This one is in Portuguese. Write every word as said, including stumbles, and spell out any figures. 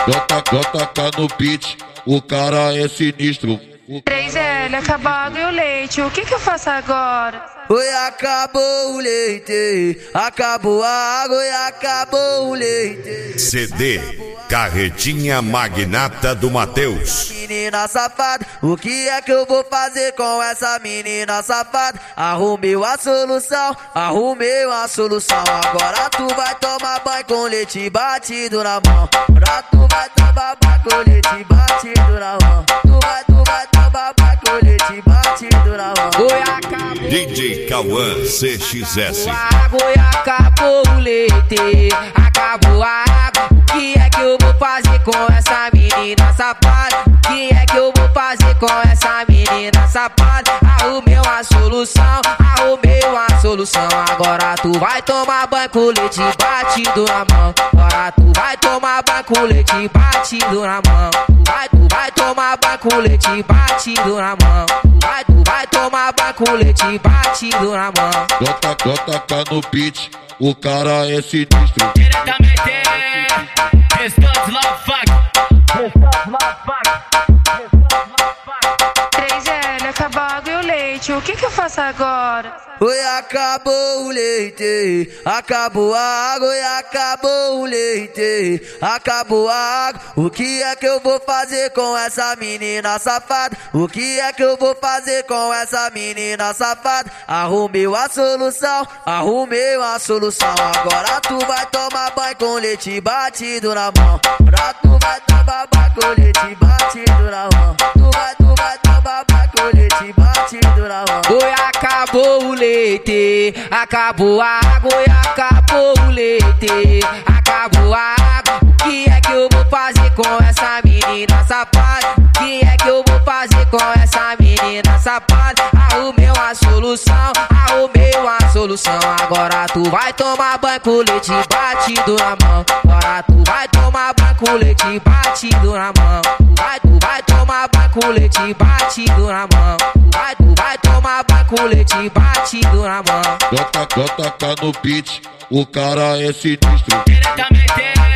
Bota, bota cá no beat, o cara é sinistro. três L, acabado e o leite, o que que eu faço agora? Oi, acabou o leite, acabou a água e acabou o leite. C D Carretinha Magnata do Matheus. Menina safada, o que é que eu vou fazer com essa menina safada? Arrumei a solução, arrumei a solução. Agora tu vai tomar banho com leite batido na mão. Agora tu vai tomar banho com leite batido na mão. Tu vai, tu vai tomar banho com leite batido na mão. Oi, acabou. D J Cauã C X S. Água e acabou o leite, acabou a água. O que é que eu vou fazer com essa menina safada? O que é que eu vou fazer com essa menina safada? Arrumei uma solução, arrumei uma solução. Agora tu vai tomar banho com leite batido na mão. Agora tu vai tomar banho com leite batido na mão. Tu vai, tu vai tomar banho com leite batido na mão. Tu vai, tu vai tomar banho com leite batido na mão. Bota, bota cá no beat, o cara é sinistro. Diretamente, Restos Love Fuck. Restos Love Fuck. três L, acabado e o leite, o que que eu faço agora? Oi, acabou o leite, acabou a água e acabou o leite, acabou a água. O que é que eu vou fazer com essa menina safada? O que é que eu vou fazer com essa menina safada? Arrumei a solução, arrumei a solução. Agora tu vai tomar banho com leite batido na mão. Agora tu vai tomar banho com leite batido na mão. Tu vai, tu vai tomar banho com leite batido na mão. Oi, acabou o leite, acabou a água e acabou o leite, acabou a água. O que é que eu vou fazer com essa menina safada? O que é que eu vou fazer com essa menina safada? Arrumei uma solução, arrumei uma solução. Agora tu vai tomar banho com leite batido na mão. Agora tu vai tomar banho com leite batido na mão. Tu vai, tu vai tomar banho com leite batido na mão. Tu vai, tu vai tomar banho com leite batido na mão. Bota, bota cá no beat, o cara é sinistro. Diretamente,